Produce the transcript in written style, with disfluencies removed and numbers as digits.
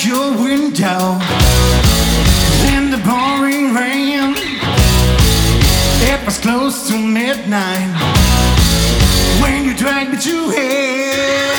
at your window in the pouring rain. It was close to midnight when you dragged me to hell.